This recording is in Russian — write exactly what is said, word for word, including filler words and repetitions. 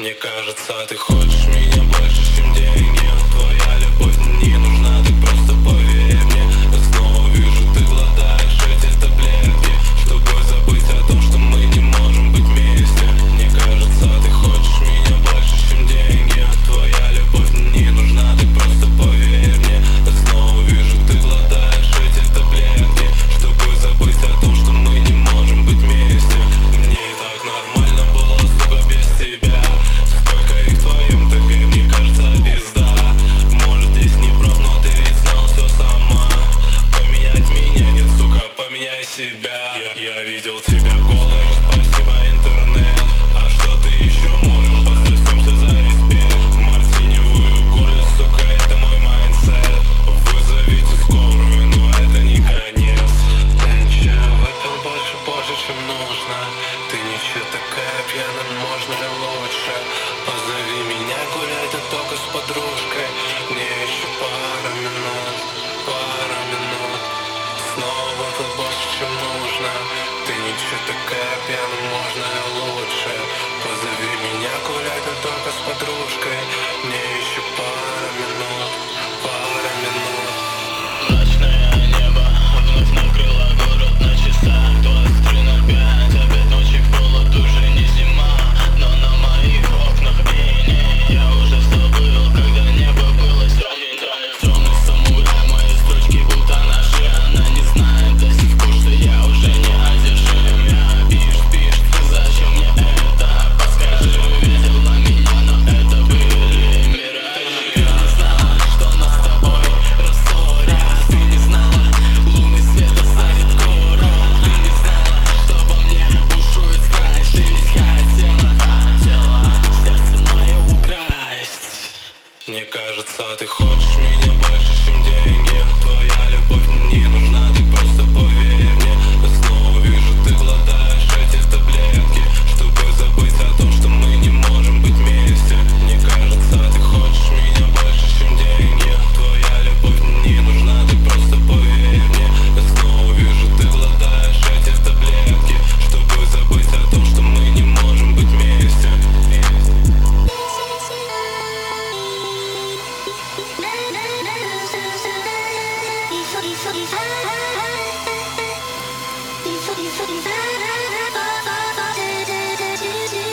Мне кажется, ты хочешь меня больше, чем деньги. Твоя любовь мне не нужна, так просто поверь мне. Я снова вижу, ты глотаешь эти таблетки, чтобы забыть о том, что мы не можем быть вместе. Мне кажется, ты хочешь меня больше, чем деньги. Твоя любовь мне не нужна, так просто поверь мне. Я снова вижу, ты глотаешь эти таблетки, чтобы забыть о том, что мы не можем быть вместе. Мне и так нормально было, сука, без тебя. Сколько их в твоем ТГ, мне кажется, пизда. Может, здесь не прав, но ты ведь знал все сама. Поменять меня нет, сука, поменяй себя. Я, я видел тебя голой, спасибо интернет. А что ты еще можешь? Поставь всем все за респект. Мартиневую гордость, сука, это мой майндсет. Вызовите скорую, но это не конец. Ты ничего выпил больше, больше, чем нужно. Ты ничего такая пьяная, можно ли лучше? Позови меня гулять, а только с подружкой. Мне еще пара минут, пара минут. Снова тут больше, чем нужно. Ты ничего такая пьяная, можно ли лучше? Позови меня гулять, а только с подружкой. Мне еще пара минут, пара минут. Мрачное небо вновь накрыло город на часах двадцать три ноль пять. Опять ночи в холод, уже не зима, но на моих окнах иней. Я уже забыл, когда небо было темным. Темный самурай, мои строчки будто ножи. Она не знает до сих пор, что я уже не одержим. Я пишет, пишет, зачем мне это? Подскажи, видела меня, но это были миражи. Ты не знала, что нас с тобой рассорят. Ты не знала, лунный свет оставит город. Ты не знала, что во мне бушует страсть. Ты ведь хотела, хотела сердце мое украсть. Мне кажется, ты хочешь